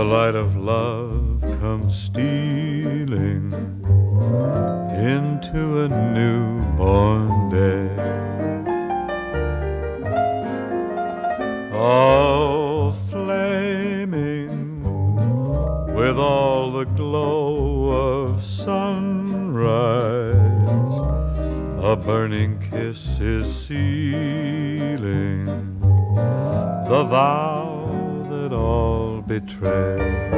the light of love comes stealing into a newborn day. All flaming with all the glow of sunrise, a burning kiss is sealing the vow that all betray.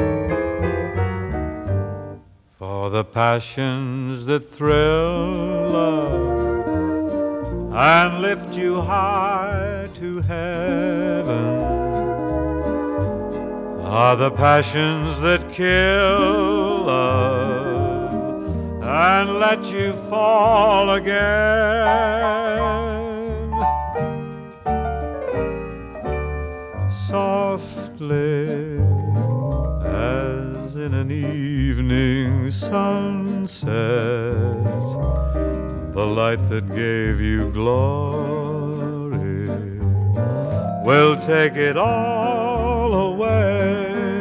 For the passions that thrill love and lift you high to heaven are the passions that kill love and let you fall again. Softly as in an evening sunset, the light that gave you glory will take it all away.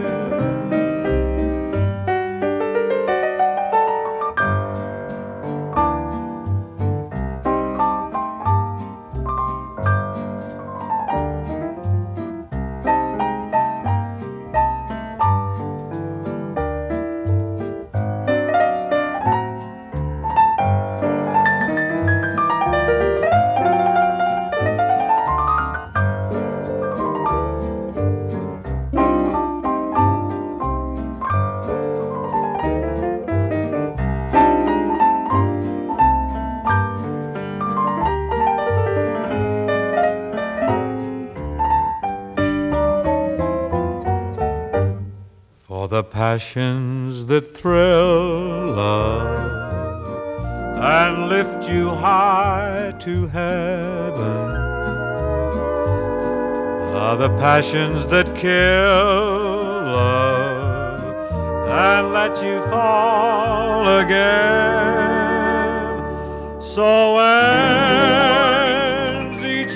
The passions that thrill love and lift you high to heaven are the passions that kill love and let you fall again. So ends each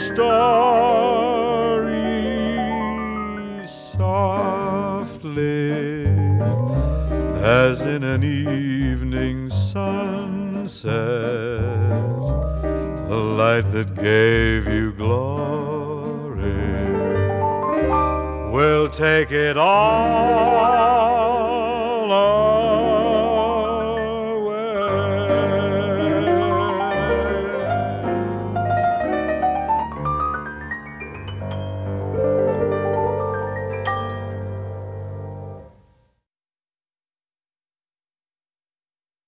story softly as in an evening sunset, the light that gave you glory will take it all